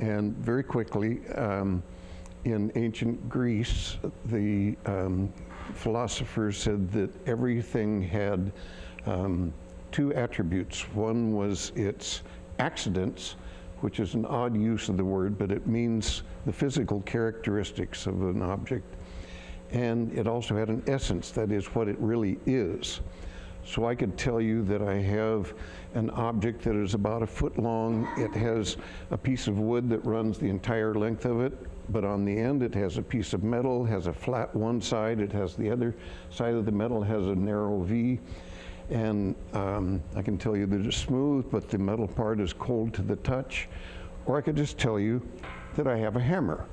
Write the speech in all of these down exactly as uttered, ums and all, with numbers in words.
And very quickly, um, in ancient Greece, the um, philosophers said that everything had um, two attributes. One was its accidents, which is an odd use of the word, but it means the physical characteristics of an object. And it also had an essence, that is what it really is. So I could tell you that I have an object that is about a foot long. It has a piece of wood that runs the entire length of it, but on the end it has a piece of metal, has a flat one side, it has the other side of the metal has a narrow V. And um, I can tell you that it's smooth, but the metal part is cold to the touch. Or I could just tell you that I have a hammer.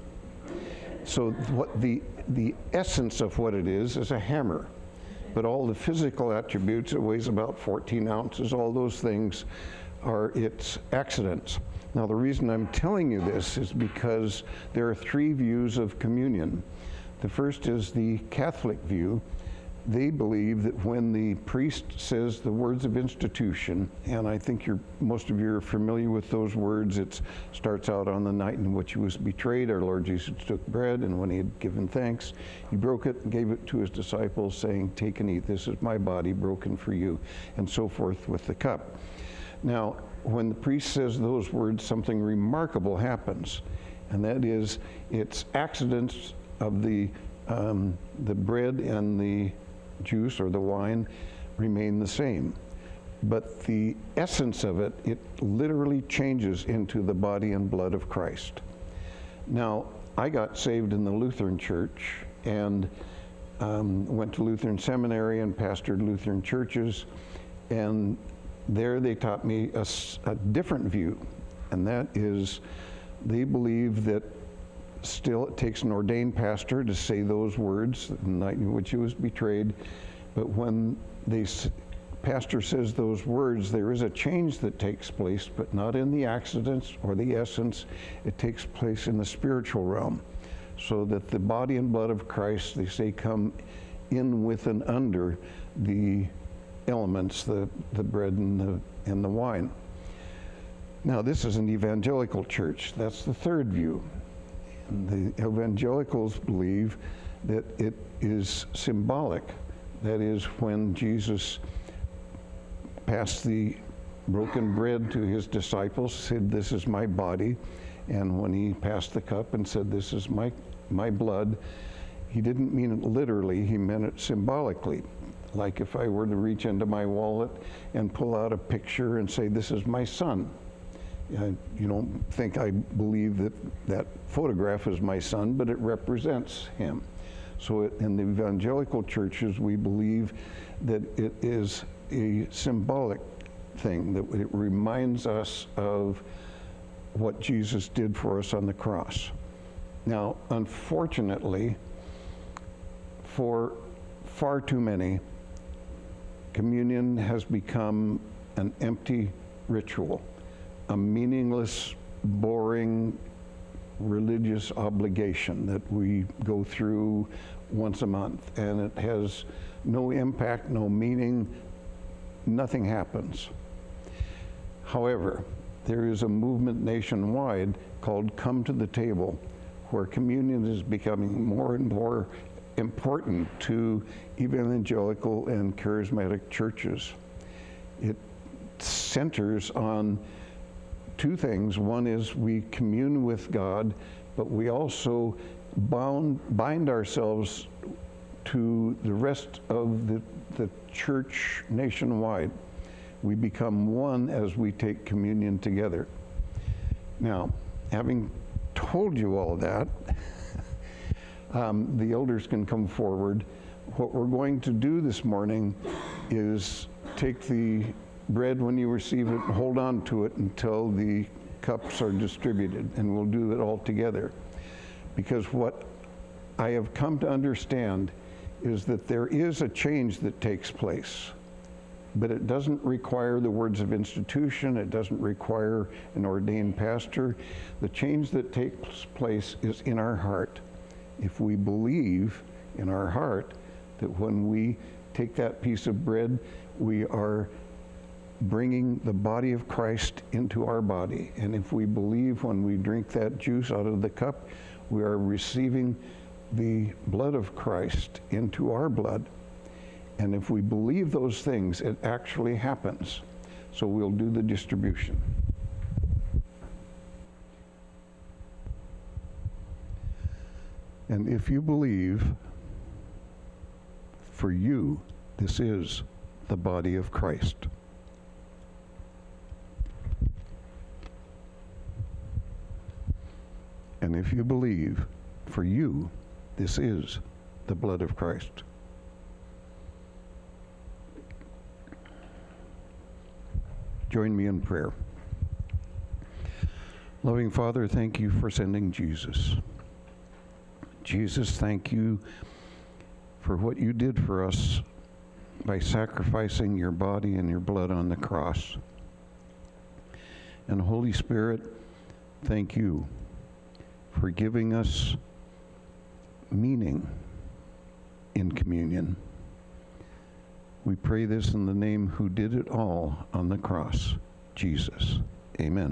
So what the, the essence of what it is is a hammer. But all the physical attributes, it weighs about fourteen ounces, all those things are its accidents. Now the reason I'm telling you this is because there are three views of communion. The first is the Catholic view. They believe that when the priest says the words of institution, and I think you're, most of you are familiar with those words. It starts out, on the night in which he was betrayed, our Lord Jesus took bread, and when he had given thanks, he broke it and gave it to his disciples, saying, "Take and eat, this is my body broken for you," and so forth with the cup. Now, when the priest says those words, something remarkable happens, and that is it's accidents of the, um, the bread and the juice or the wine remain the same. But the essence of it, it literally changes into the body and blood of Christ. Now, I got saved in the Lutheran Church and um, went to Lutheran Seminary and pastored Lutheran churches. And there they taught me a, a different view. And that is, they believe that still, it takes an ordained pastor to say those words, the night in which he was betrayed. But when the pastor says those words, there is a change that takes place, but not in the accidents or the essence. It takes place in the spiritual realm. So that the body and blood of Christ, they say, come in with and under the elements, the, the bread and the, and the wine. Now, this is an evangelical church. That's the third view. The evangelicals believe that it is symbolic. That is, when Jesus passed the broken bread to his disciples, said, "This is my body," and when he passed the cup and said, "This is my, my blood," he didn't mean it literally, he meant it symbolically. Like if I were to reach into my wallet and pull out a picture and say, "This is my son." Uh, you don't think I believe that that photograph is my son, but it represents him. So it, in the evangelical churches, we believe that it is a symbolic thing, that it reminds us of what Jesus did for us on the cross. Now, unfortunately, for far too many, communion has become an empty ritual, a meaningless, boring religious obligation that we go through once a month, and it has no impact, no meaning, nothing happens. However, there is a movement nationwide called Come to the Table, where communion is becoming more and more important to evangelical and charismatic churches. It centers on two things. One is we commune with God, but we also bound, bind ourselves to the rest of the, the church nationwide. We become one as we take communion together. Now, having told you all that, um, the elders can come forward. What we're going to do this morning is take the bread when you receive it, hold on to it until the cups are distributed, and we'll do it all together. Because what I have come to understand is that there is a change that takes place, but it doesn't require the words of institution, it doesn't require an ordained pastor. The change that takes place is in our heart. If we believe in our heart that when we take that piece of bread, we are bringing the body of Christ into our body. And if we believe when we drink that juice out of the cup, we are receiving the blood of Christ into our blood. And if we believe those things, it actually happens. So we'll do the distribution. And if you believe, for you, this is the body of Christ. And if you believe, for you, this is the blood of Christ. Join me in prayer. Loving Father, thank you for sending Jesus. Jesus, thank you for what you did for us by sacrificing your body and your blood on the cross. And Holy Spirit, thank you for giving us meaning in communion. We pray this in the name who did it all on the cross, Jesus. Amen.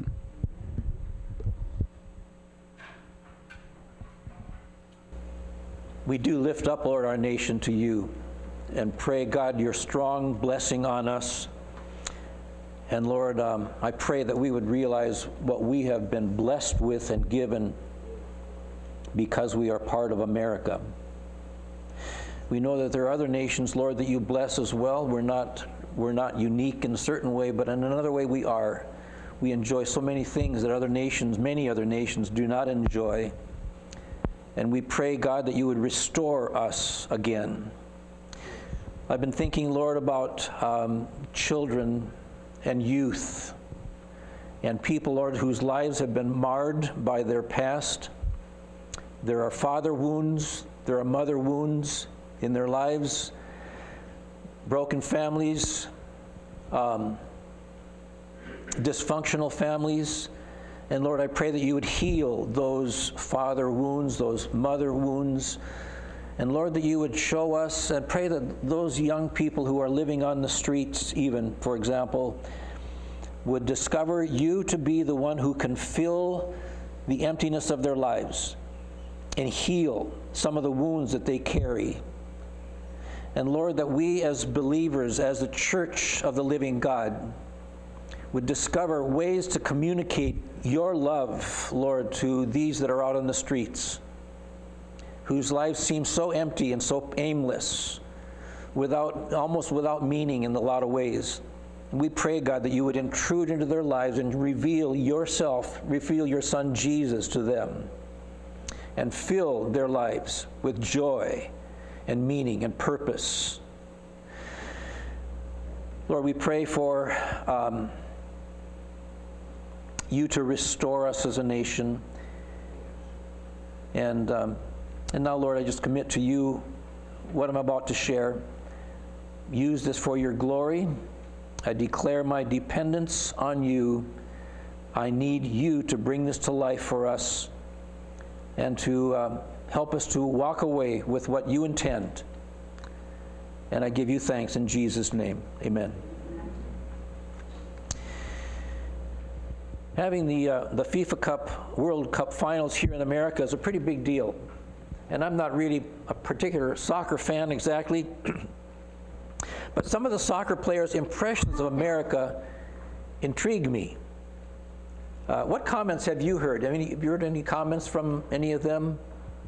We do lift up, Lord, our nation to you and pray, God, your strong blessing on us. And Lord, um, I pray that we would realize what we have been blessed with and given because we are part of America. We know that there are other nations, Lord, that you bless as well. We're not, we're not unique in a certain way, but in another way we are. We enjoy so many things that other nations, many other nations, do not enjoy. And we pray, God, that you would restore us again. I've been thinking, Lord, about um, children and youth and people, Lord, whose lives have been marred by their past. There are father wounds, there are mother wounds in their lives, broken families, um, dysfunctional families. And Lord, I pray that you would heal those father wounds, those mother wounds. And Lord, that you would show us, and pray that those young people who are living on the streets even, for example, would discover you to be the one who can fill the emptiness of their lives and heal some of the wounds that they carry. And Lord, that we as believers, as the church of the living God, would discover ways to communicate your love, Lord, to these that are out on the streets, whose lives seem so empty and so aimless, without, almost without meaning in a lot of ways. And we pray, God, that you would intrude into their lives and reveal yourself, reveal your Son Jesus to them, and fill their lives with joy and meaning and purpose. Lord, we pray for um, you to restore us as a nation. And, um, and now, Lord, I just commit to you what I'm about to share. Use this for your glory. I declare my dependence on you. I need you to bring this to life for us and to um, help us to walk away with what you intend. And I give you thanks in Jesus' name. Amen. Having the, uh, the FIFA Cup, World Cup finals here in America is a pretty big deal. And I'm not really a particular soccer fan exactly, but some of the soccer players' impressions of America intrigue me. Uh, what comments have you heard? I mean, have you heard any comments from any of them?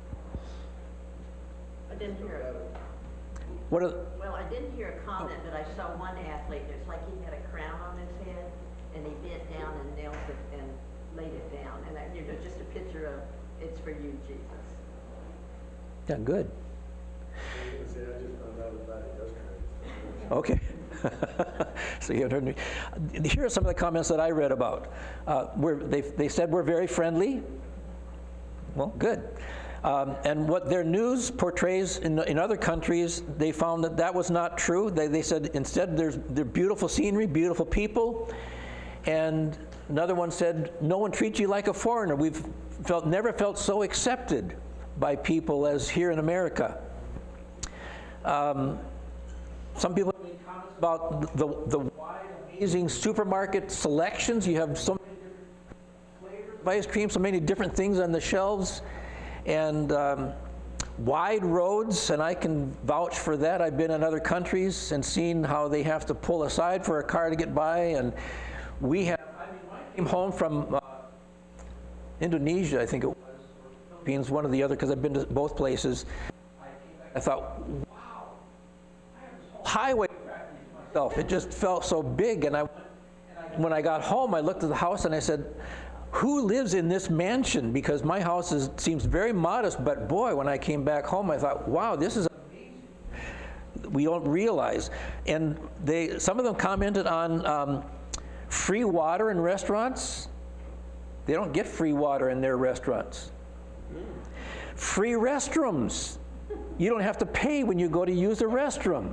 I didn't hear it. What are, Well, I didn't hear a comment, but I saw one athlete, it's like he had a crown on his head, and he bent down and knelt it and laid it down. And that, you know, just a picture of, it's for you, Jesus. yeah, good. See, I just found out about it yesterday. Okay. So you heard me. Here are some of the comments that I read about. Uh, we're, they, they said we're very friendly. Well, good. Um, and what their news portrays in, in other countries, they found that that was not true. They, they said instead there's they're beautiful scenery, beautiful people. And another one said, no one treats you like a foreigner. We've felt never felt so accepted by people as here in America. Um, some people have made comments about the, the wide, amazing amazing supermarket selections. You have so many different flavors of ice cream, so many different things on the shelves, and um, wide roads, and I can vouch for that. I've been in other countries and seen how they have to pull aside for a car to get by, and we have, I mean, when I came home from uh, Indonesia, I think it was, or Philippines, one or the other, because I've been to both places. I thought, wow, I have this whole highway practically to myself. It just felt so big, and I, when I got home, I looked at the house and I said, who lives in this mansion? Because my house is, seems very modest, but boy, when I came back home, I thought, wow, this is amazing. We don't realize. And they, some of them commented on um, free water in restaurants. They don't get free water in their restaurants. Free restrooms. You don't have to pay when you go to use a restroom.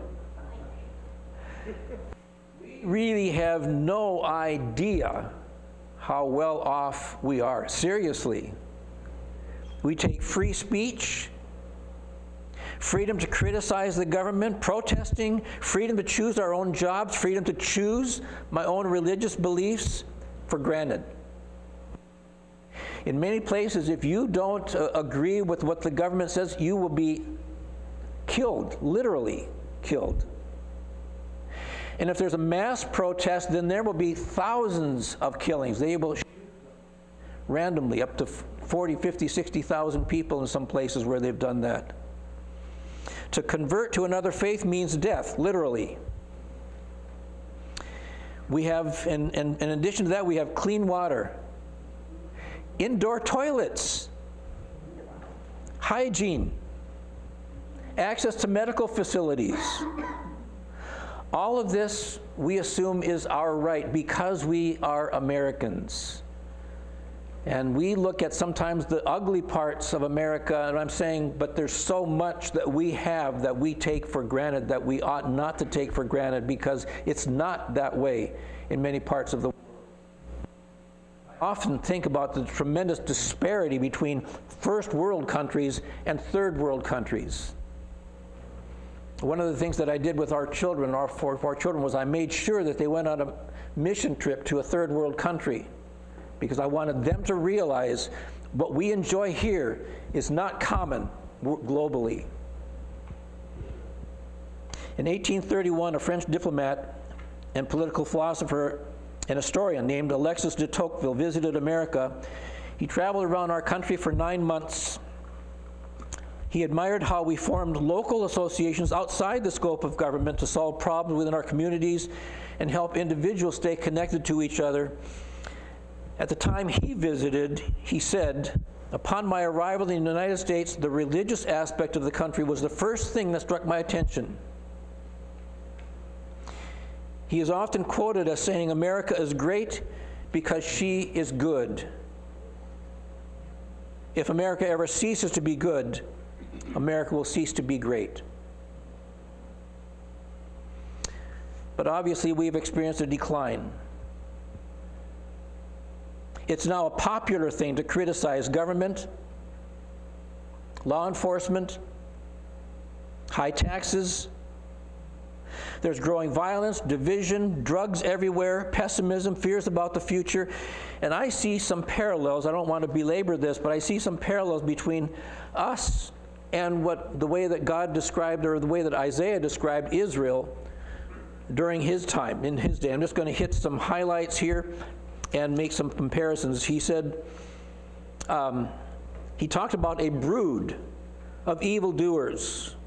We really have no idea how well off we are. Seriously. We take free speech, freedom to criticize the government, protesting, freedom to choose our own jobs, freedom to choose my own religious beliefs for granted. In many places, if you don't uh, agree with what the government says, you will be killed, literally killed. And if there's a mass protest, then there will be thousands of killings. They will shoot randomly, up to forty, fifty, sixty thousand people in some places where they've done that. To convert to another faith means death, literally. We have, and, and, in addition to that, we have clean water, indoor toilets, hygiene, access to medical facilities. All of this, we assume, is our right because we are Americans. And we look at sometimes the ugly parts of America, and I'm saying, but there's so much that we have that we take for granted that we ought not to take for granted because it's not that way in many parts of the world. I often think about the tremendous disparity between first world countries and third world countries. One of the things that I did with our children, our four, four children, was I made sure that they went on a mission trip to a third world country because I wanted them to realize what we enjoy here is not common globally. In eighteen thirty-one, a French diplomat and political philosopher and historian named Alexis de Tocqueville visited America. He traveled around our country for nine months. He admired how we formed local associations outside the scope of government to solve problems within our communities and help individuals stay connected to each other. At the time he visited, he said, "Upon my arrival in the United States, the religious aspect of the country was the first thing that struck my attention." He is often quoted as saying, "America is great because she is good." If America ever ceases to be good, America will cease to be great. But obviously, we've experienced a decline. It's now a popular thing to criticize government, law enforcement, high taxes. There's growing violence, division, drugs everywhere, pessimism, fears about the future. And I see some parallels. I don't want to belabor this, but I see some parallels between us and what the way that God described, or the way that Isaiah described Israel during his time, in his day. I'm just going to hit some highlights here and make some comparisons. He said, um, he talked about a brood of evildoers.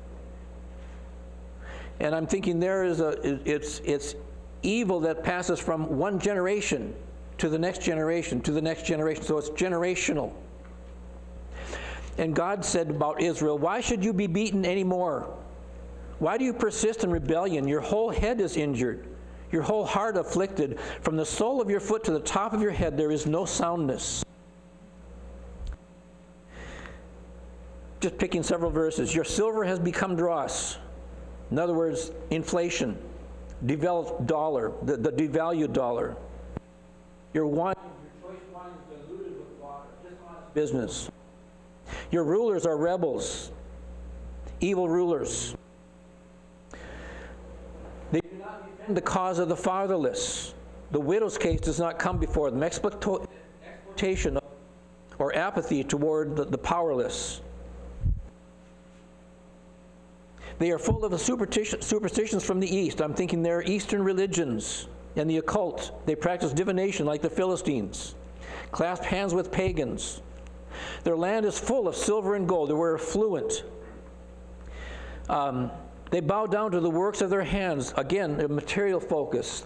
And I'm thinking there is a, it's, it's evil that passes from one generation to the next generation, to the next generation. So it's generational. And God said about Israel, "Why should you be beaten anymore? Why do you persist in rebellion? Your whole head is injured, your whole heart afflicted. From the sole of your foot to the top of your head, there is no soundness." Just picking several verses. Your silver has become dross. In other words, inflation, devalued dollar, the, the devalued dollar. Your wine, your choice wine is diluted with water, dishonest business. Your rulers are rebels, evil rulers. They do not defend the cause of the fatherless. The widow's case does not come before them. Exploito- exploitation or apathy toward the, the powerless. They are full of the superstition, superstitions from the East. I'm thinking they're Eastern religions and the occult. They practice divination like the Philistines, clasp hands with pagans. Their land is full of silver and gold. They were affluent. Um, they bow down to the works of their hands. Again, a material focus.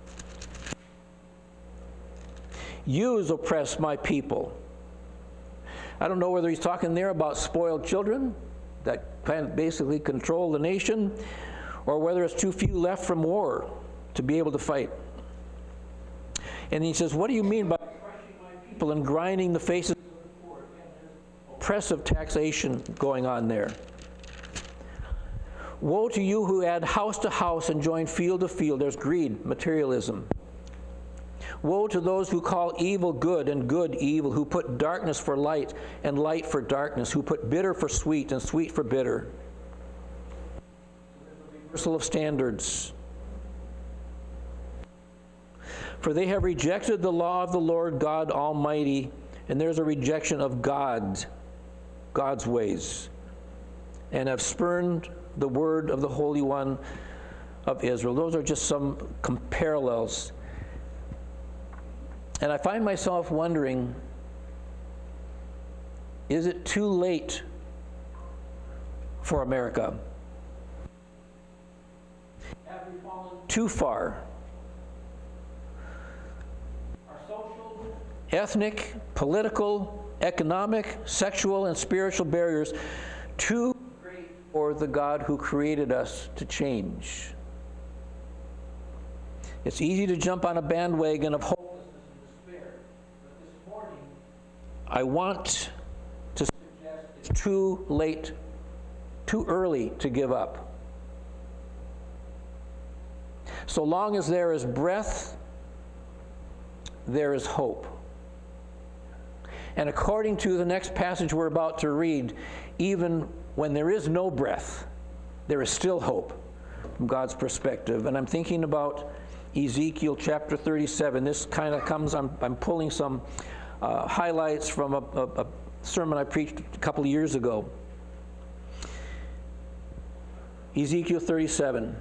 Yous oppress my people. I don't know whether he's talking there about spoiled children that kind of basically control the nation, or whether it's too few left from war to be able to fight. And he says, what do you mean by crushing my people and grinding the faces of the poor? Again, there's oppressive taxation going on there. Woe to you who add house to house and join field to field. There's greed, materialism. Woe to those who call evil good and good evil, who put darkness for light and light for darkness, who put bitter for sweet and sweet for bitter. Reversal of standards. For they have rejected the law of the Lord God Almighty, and there's a rejection of God, God's ways, and have spurned the word of the Holy One of Israel. Those are just some parallels. And I find myself wondering, is it too late for America? Have we fallen too far? Are social, ethnic, political, economic, sexual, and spiritual barriers too great for the God who created us to change? It's easy to jump on a bandwagon of hope. I want to suggest it's too late, too early to give up. So long as there is breath, there is hope. And according to the next passage we're about to read, even when there is no breath, there is still hope from God's perspective. And I'm thinking about Ezekiel chapter thirty-seven. This kind of comes, I'm, I'm pulling some Uh, highlights from a, a, a sermon I preached a couple of years ago. Ezekiel thirty-seven.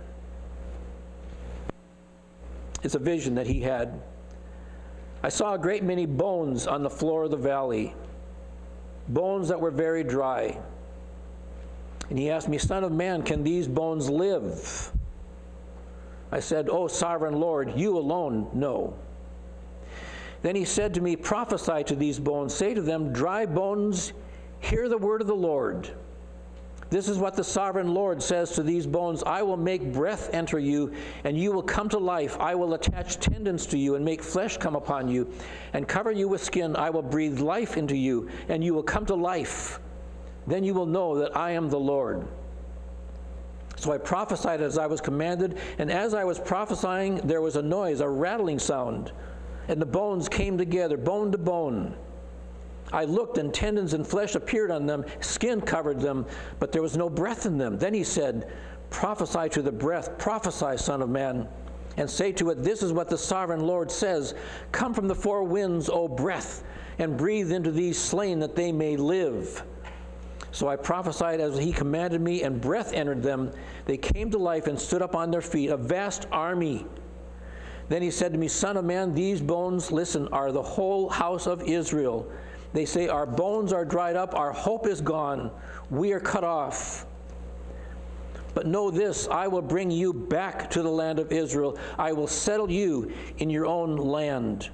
It's a vision that he had. I saw a great many bones on the floor of the valley, bones that were very dry. And he asked me, Son of man, can these bones live? I said, Oh, sovereign Lord, you alone know. Then he said to me, Prophesy to these bones, say to them, dry bones, hear the word of the Lord. This is what the sovereign Lord says to these bones, I will make breath enter you, and you will come to life. I will attach tendons to you and make flesh come upon you, and cover you with skin. I will breathe life into you, and you will come to life. Then you will know that I am the Lord. So I prophesied as I was commanded, and as I was prophesying, there was a noise, a rattling sound. And the bones came together, bone to bone. I looked, and tendons and flesh appeared on them. Skin covered them, but there was no breath in them. Then he said, Prophesy to the breath, prophesy, Son of man, and say to it, This is what the sovereign Lord says. Come from the four winds, O breath, and breathe into these slain that they may live. So I prophesied as he commanded me, and breath entered them. They came to life and stood up on their feet, a vast army. Then he said to me, Son of man, these bones, listen, are the whole house of Israel. They say, Our bones are dried up, our hope is gone, we are cut off. But know this, I will bring you back to the land of Israel. I will settle you in your own land.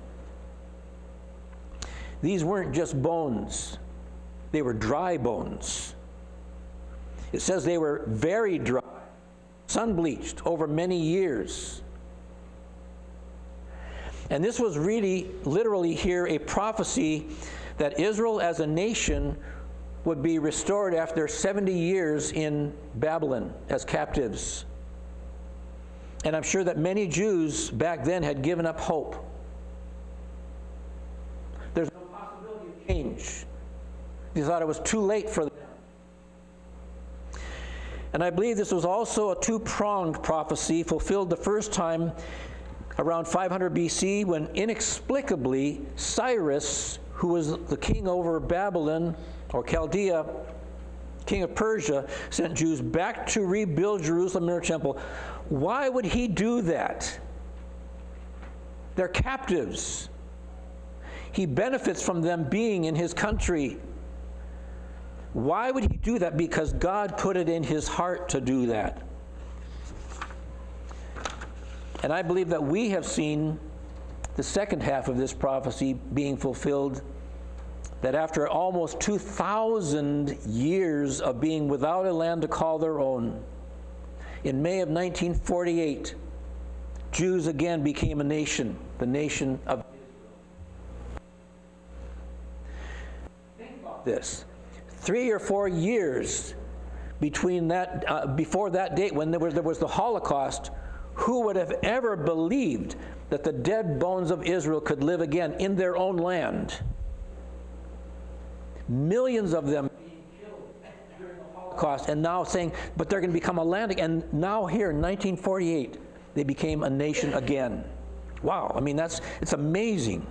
These weren't just bones, they were dry bones. It says they were very dry, sun-bleached over many years. And this was really, literally here, a prophecy that Israel as a nation would be restored after seventy years in Babylon as captives. And I'm sure that many Jews back then had given up hope. There's no possibility of change. They thought it was too late for them. And I believe this was also a two-pronged prophecy fulfilled the first time around five hundred B C when inexplicably Cyrus, who was the king over Babylon or Chaldea, king of Persia, sent Jews back to rebuild Jerusalem and her temple. Why would he do that? They're captives. He benefits from them being in his country. Why would he do that? Because God put it in his heart to do that. And I believe that we have seen the second half of this prophecy being fulfilled, that after almost two thousand years of being without a land to call their own, in May of nineteen forty-eight, Jews again became a nation, the nation of Israel. Think about this. Three or four years between that, uh, before that date, when there was, there was the Holocaust, who would have ever believed that the dead bones of Israel could live again in their own land? Millions of them being killed during the Holocaust, and now saying, but they're going to become a land again. And now here in nineteen forty-eight, they became a nation again. Wow, I mean, that's, it's amazing.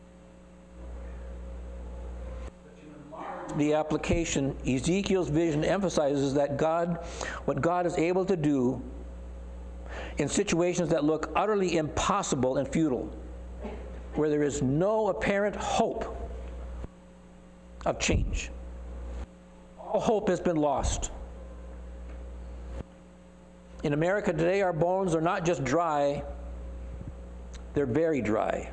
The application, Ezekiel's vision emphasizes that God, what God is able to do in situations that look utterly impossible and futile, where there is no apparent hope of change. All hope has been lost. In America today, our bones are not just dry, they're very dry.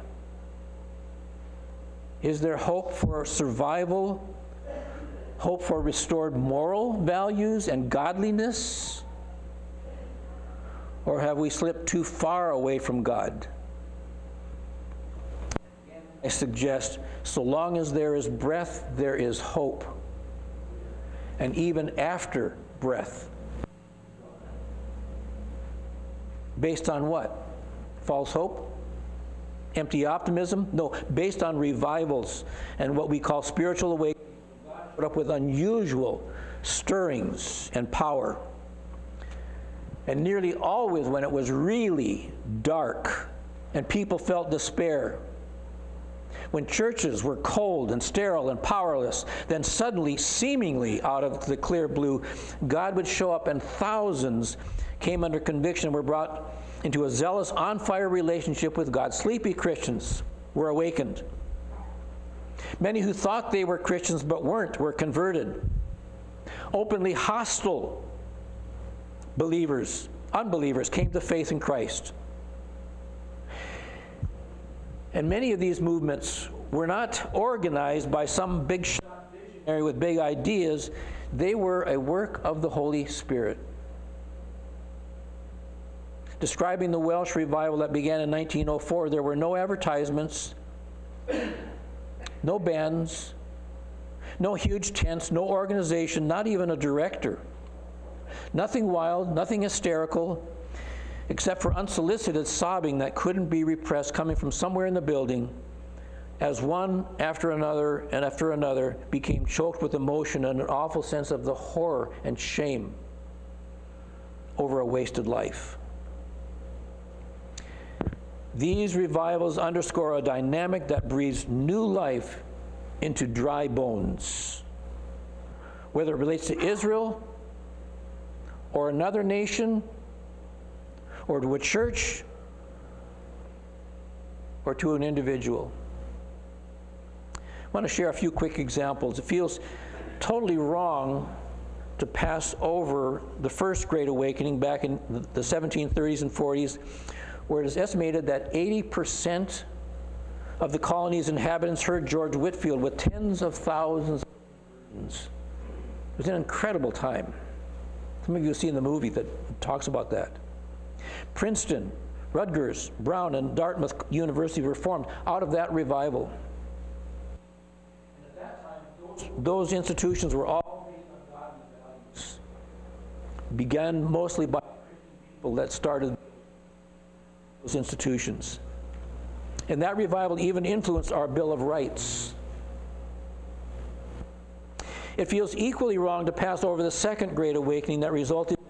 Is there hope for survival? Hope for restored moral values and godliness? Or have we slipped too far away from God? I suggest, so long as there is breath, there is hope. And even after breath. Based on what? False hope? Empty optimism? No, based on revivals and what we call spiritual awakening. God put up with unusual stirrings and power. And nearly always when it was really dark and people felt despair, when churches were cold and sterile and powerless, then suddenly, seemingly out of the clear blue, God would show up and thousands came under conviction and were brought into a zealous, on-fire relationship with God. Sleepy Christians were awakened. Many who thought they were Christians but weren't were converted. Openly hostile believers, unbelievers, came to faith in Christ. And many of these movements were not organized by some big shot visionary with big ideas. They were a work of the Holy Spirit. Describing the Welsh revival that began in nineteen oh four, there were no advertisements, no bands, no huge tents, no organization, not even a director. Nothing wild, nothing hysterical, except for unsolicited sobbing that couldn't be repressed coming from somewhere in the building as one after another and after another became choked with emotion and an awful sense of the horror and shame over a wasted life. These revivals underscore a dynamic that breathes new life into dry bones. Whether it relates to Israel or another nation, or to a church, or to an individual. I want to share a few quick examples. It feels totally wrong to pass over the first Great Awakening back in the seventeen thirties and forties, where it is estimated that eighty percent of the colony's inhabitants heard George Whitefield with tens of thousands of students. It was an incredible time. Some of you have seen the movie that talks about that. Princeton, Rutgers, Brown, and Dartmouth University were formed out of that revival. And at that time, those, those institutions were all based on godly values. Began mostly by people that started those institutions. And that revival even influenced our Bill of Rights. It feels equally wrong to pass over the Second Great Awakening that resulted in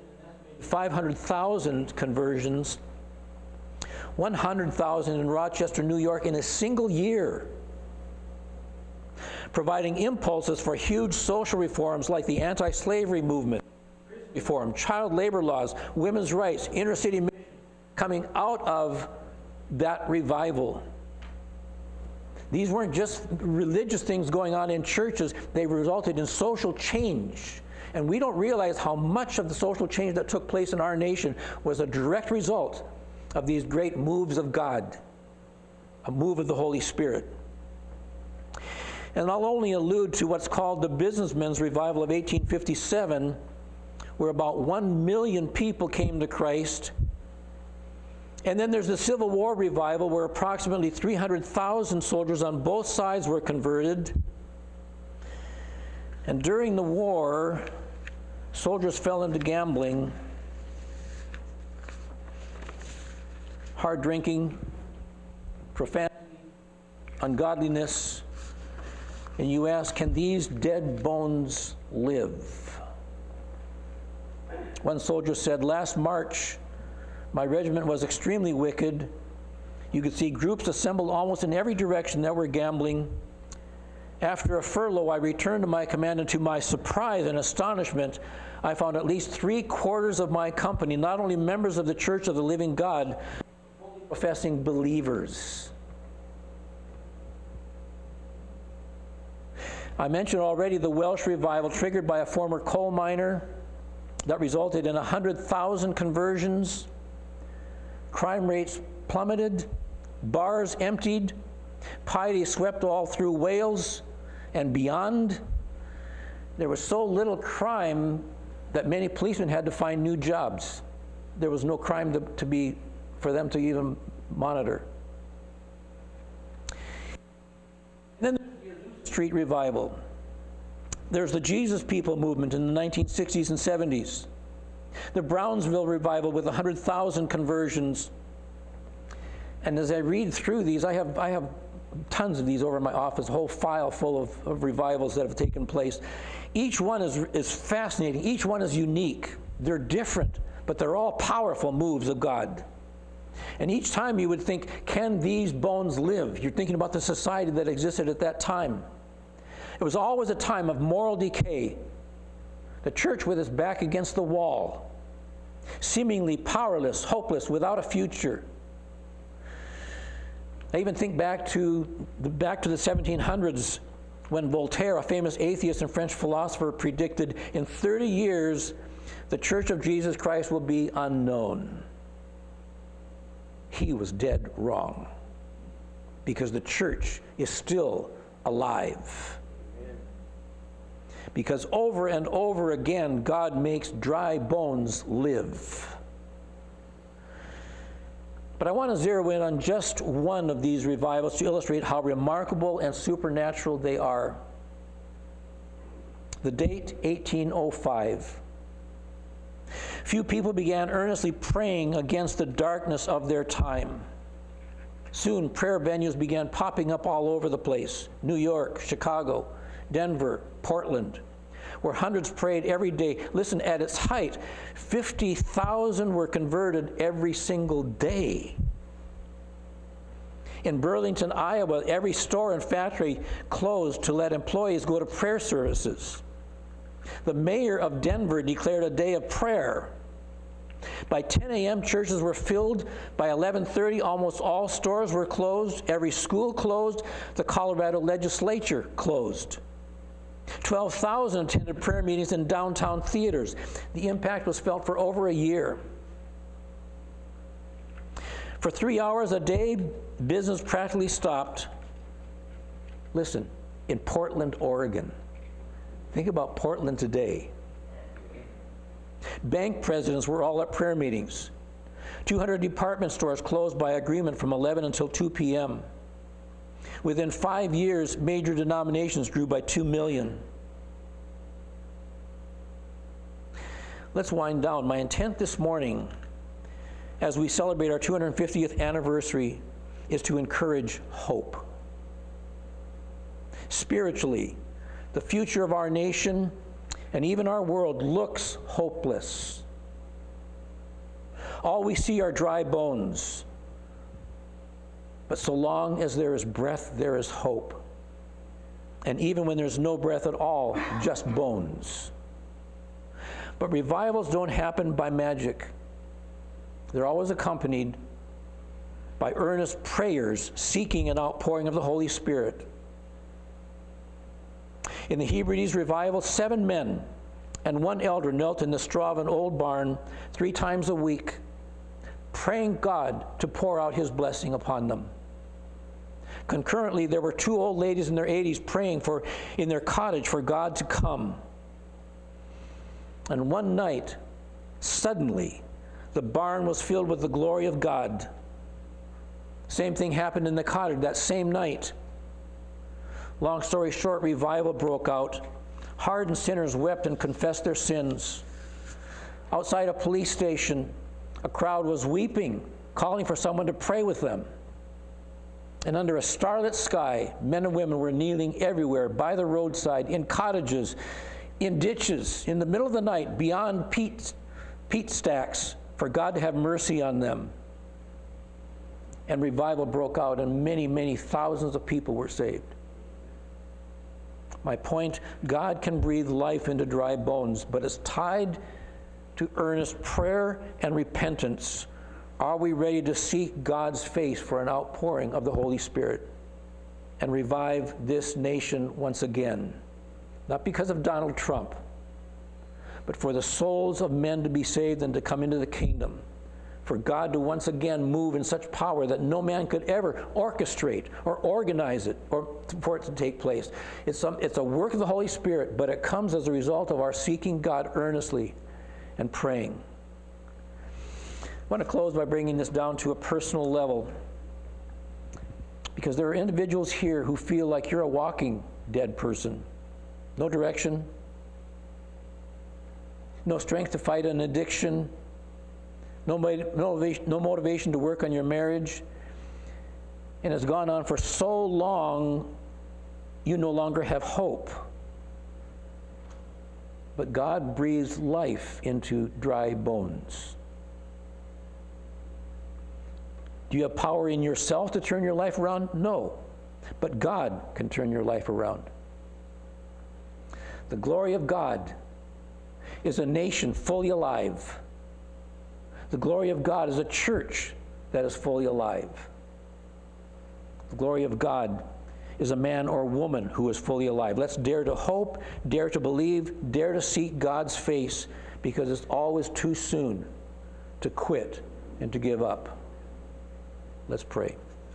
five hundred thousand conversions, one hundred thousand in Rochester, New York in a single year, providing impulses for huge social reforms like the anti-slavery movement, reform, child labor laws, women's rights, inner-city mission, coming out of that revival. These weren't just religious things going on in churches, they resulted in social change. And we don't realize how much of the social change that took place in our nation was a direct result of these great moves of God, a move of the Holy Spirit. And I'll only allude to what's called the businessmen's revival of eighteen fifty-seven, where about one million people came to Christ. And then there's the Civil War revival, where approximately three hundred thousand soldiers on both sides were converted. And during the war, soldiers fell into gambling, hard drinking, profanity, ungodliness. And you ask, can these dead bones live? One soldier said, last March, my regiment was extremely wicked. You could see groups assembled almost in every direction that were gambling. After a furlough, I returned to my command, and to my surprise and astonishment, I found at least three quarters of my company, not only members of the Church of the Living God, but professing believers. I mentioned already the Welsh revival triggered by a former coal miner that resulted in one hundred thousand conversions. Crime rates plummeted, bars emptied, piety swept all through Wales and beyond. There was so little crime that many policemen had to find new jobs. There was no crime to, to be, for them to even monitor. And then there's the street revival. There's the Jesus People movement in the nineteen sixties and seventies. The Brownsville revival with one hundred thousand conversions. And as I read through these, I have, I have tons of these over in my office, a whole file full of, of revivals that have taken place. Each one is, is fascinating. Each one is unique. They're different, but they're all powerful moves of God. And each time you would think, can these bones live? You're thinking about the society that existed at that time. It was always a time of moral decay. The church with its back against the wall, seemingly powerless, hopeless, without a future. I even think back to the, back to the seventeen hundreds when Voltaire, a famous atheist and French philosopher, predicted in thirty years the Church of Jesus Christ will be unknown. He was dead wrong, because the church is still alive. Because over and over again, God makes dry bones live. But I want to zero in on just one of these revivals to illustrate how remarkable and supernatural they are. The date, eighteen oh five. Few people began earnestly praying against the darkness of their time. Soon, prayer venues began popping up all over the place. New York, Chicago, Denver, Portland, where hundreds prayed every day. Listen, at its height, fifty thousand were converted every single day. In Burlington, Iowa, every store and factory closed to let employees go to prayer services. The mayor of Denver declared a day of prayer. By ten a.m., churches were filled. By eleven thirty, almost all stores were closed. Every school closed. The Colorado legislature closed. twelve thousand attended prayer meetings in downtown theaters. The impact was felt for over a year. For three hours a day, business practically stopped. Listen, in Portland, Oregon. Think about Portland today. Bank presidents were all at prayer meetings. two hundred department stores closed by agreement from eleven until two p.m. Within five years, major denominations grew by two million. Let's wind down. My intent this morning, as we celebrate our two hundred fiftieth anniversary, is to encourage hope. Spiritually, the future of our nation and even our world looks hopeless. All we see are dry bones. But so long as there is breath, there is hope. And even when there's no breath at all, just bones. But revivals don't happen by magic. They're always accompanied by earnest prayers seeking an outpouring of the Holy Spirit. In the Hebrides revival, seven men and one elder knelt in the straw of an old barn three times a week, praying God to pour out his blessing upon them. Concurrently, there were two old ladies in their eighties praying for in their cottage for God to come. And one night, suddenly, the barn was filled with the glory of God. Same thing happened in the cottage that same night. Long story short, revival broke out. Hardened sinners wept and confessed their sins. Outside a police station, a crowd was weeping, calling for someone to pray with them. And under a starlit sky, men and women were kneeling everywhere, by the roadside, in cottages, in ditches, in the middle of the night, beyond peat, peat stacks, for God to have mercy on them. And revival broke out, and many, many thousands of people were saved. My point, God can breathe life into dry bones, but it's tied to earnest prayer and repentance. Are we ready to seek God's face for an outpouring of the Holy Spirit and revive this nation once again? Not because of Donald Trump, but for the souls of men to be saved and to come into the kingdom. For God to once again move in such power that no man could ever orchestrate or organize it or for it to take place. It's, some, it's a work of the Holy Spirit, but it comes as a result of our seeking God earnestly and praying. I want to close by bringing this down to a personal level, because there are individuals here who feel like you're a walking dead person. No direction, no strength to fight an addiction, no motivation, no motivation to work on your marriage, and it's gone on for so long, you no longer have hope. But God breathes life into dry bones. Do you have power in yourself to turn your life around? No. But God can turn your life around. The glory of God is a nation fully alive. The glory of God is a church that is fully alive. The glory of God is a man or woman who is fully alive. Let's dare to hope, dare to believe, dare to seek God's face, because it's always too soon to quit and to give up. Let's pray.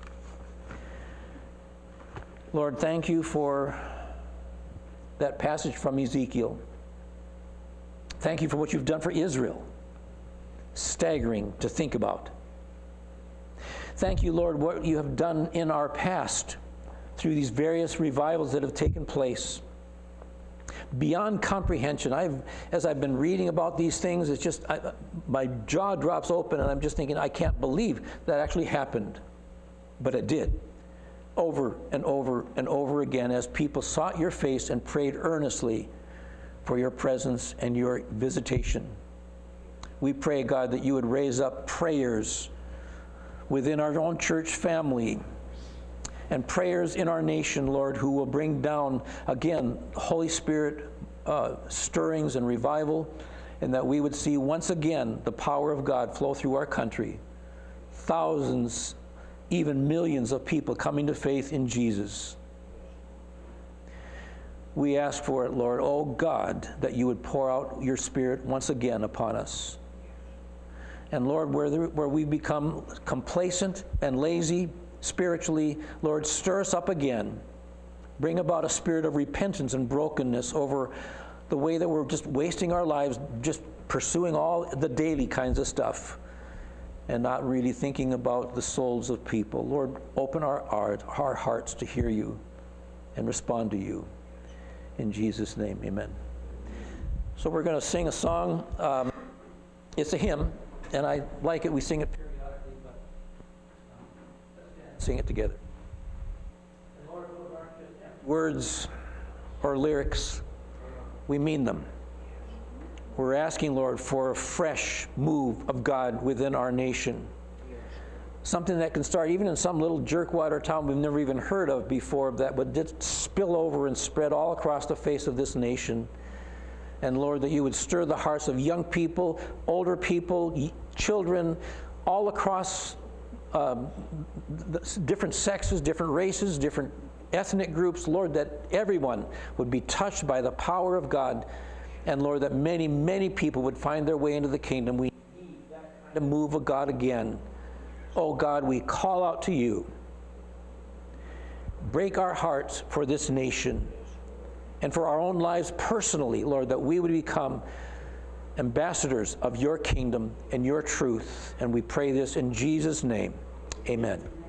Lord, thank you for that passage from Ezekiel. Thank you for what you've done for Israel. Staggering to think about. Thank you, Lord, what you have done in our past through these various revivals that have taken place. Beyond comprehension. I've, as I've been reading about these things, it's just, I, my jaw drops open and I'm just thinking, I can't believe that actually happened. But it did. Over and over and over again as people sought your face and prayed earnestly for your presence and your visitation. We pray, God, that you would raise up prayers within our own church family and prayers in our nation, Lord, who will bring down, again, Holy Spirit uh, stirrings and revival, and that we would see once again the power of God flow through our country. Thousands, even millions of people coming to faith in Jesus. We ask for it, Lord, oh God, that you would pour out your Spirit once again upon us. And Lord, where, there, where we become complacent and lazy spiritually, Lord, stir us up again. Bring about a spirit of repentance and brokenness over the way that we're just wasting our lives, just pursuing all the daily kinds of stuff and not really thinking about the souls of people. Lord, open our, our, our hearts to hear you and respond to you. In Jesus' name, amen. So we're going to sing a song. Um, it's a hymn, and I like it. We sing it periodically, but um, let's sing it together. And Lord, those aren't just words or lyrics. We mean them. We're asking, Lord, for a fresh move of God within our nation. Something that can start even in some little jerkwater town we've never even heard of before, that would just spill over and spread all across the face of this nation. And Lord, that you would stir the hearts of young people, older people, y- children, all across um, the different sexes, different races, different ethnic groups. Lord, that everyone would be touched by the power of God. And Lord, that many, many people would find their way into the kingdom. We need that kind of move of God again. Oh God, we call out to you. Break our hearts for this nation and for our own lives personally, Lord, that we would become ambassadors of your kingdom and your truth. And we pray this in Jesus' name. Amen.